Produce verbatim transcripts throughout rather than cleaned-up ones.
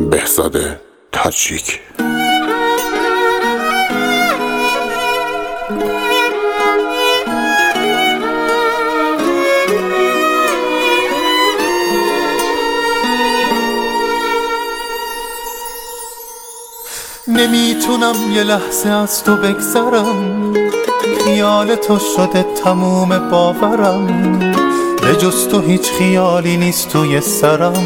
بهزاد تاجیک. نمیتونم یه لحظه از تو بگذرم، خیال تو شده تموم باورم، به جز تو هیچ خیالی نیست توی سرم.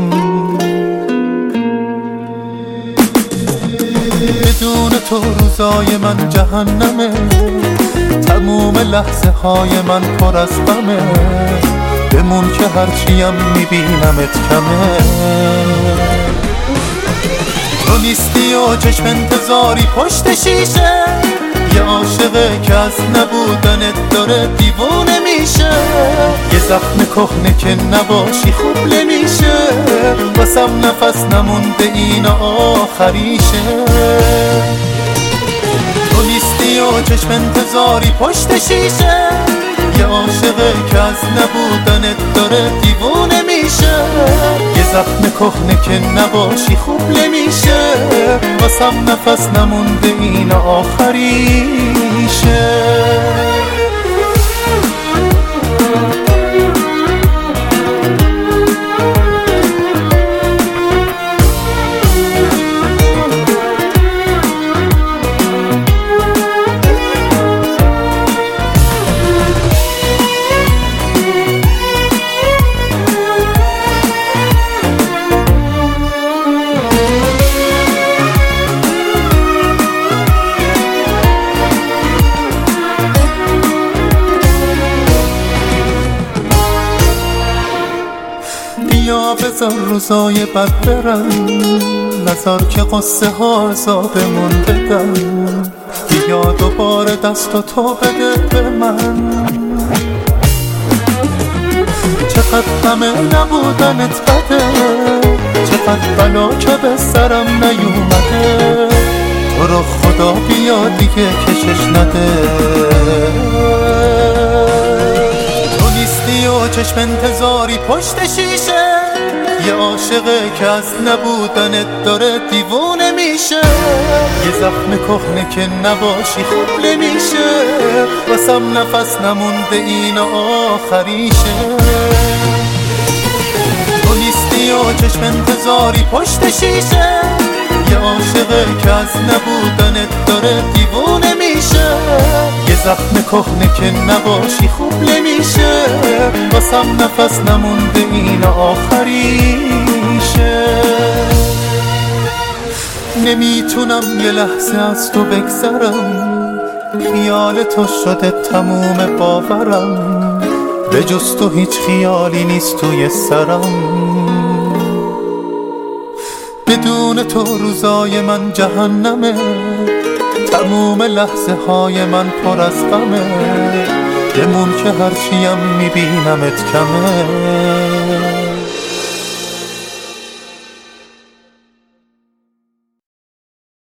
بدون تو روزای من جهنمه، تموم لحظه های من پر از غمه، بمون که هرچیم میبینمت کمه. تو نیستی و چشم انتظاری پشت شیشه، یه عاشقه که از نبودنت داره دیوونه میشه، یه زخم کهنه که نباشی خوب نمیشه، واسم نفس نمونده این آخریشه. تو نیستی و چشم انتظاری پشت شیشه، یه عاشقه که از نبودنت داره دیوونه میشه، یه زخم کهنه که نباشی خوب نمیشه، واسم نفس نمونده این آخریشه. بیا بذار روزای بد برن، نذار که قصه ها عذابمون بدن، بیا دوباره دست و تو بده به من. چقدر غمه نبودنت بده، چقدر بلا که به سرم نیومده، تو رو خدا بیا دیگه کشش نده. و چشم انتظاری پشت شیشه، یه عاشقه که از نبودنت داره دیوونه میشه، یه زخم کهنه که نباشی خوب نمیشه، واسم نفس نمونده این آخریشه. تو نیستی و چشم انتظاری پشت شیشه، یه عاشقه که از نبودنت داره دیوونه میشه، یه زخم کهنه که نباشی خوب نمیشه، واسم نفس نمونده این آخریشه. نمیتونم یه لحظه از تو بگذرم، خیال تو شده تموم باورم، به جز تو هیچ خیالی نیست توی سرم. بدون تو روزای من جهنمه، تموم لحظه های من پر از غمه، بمون که هرچیم میبینمت کمه.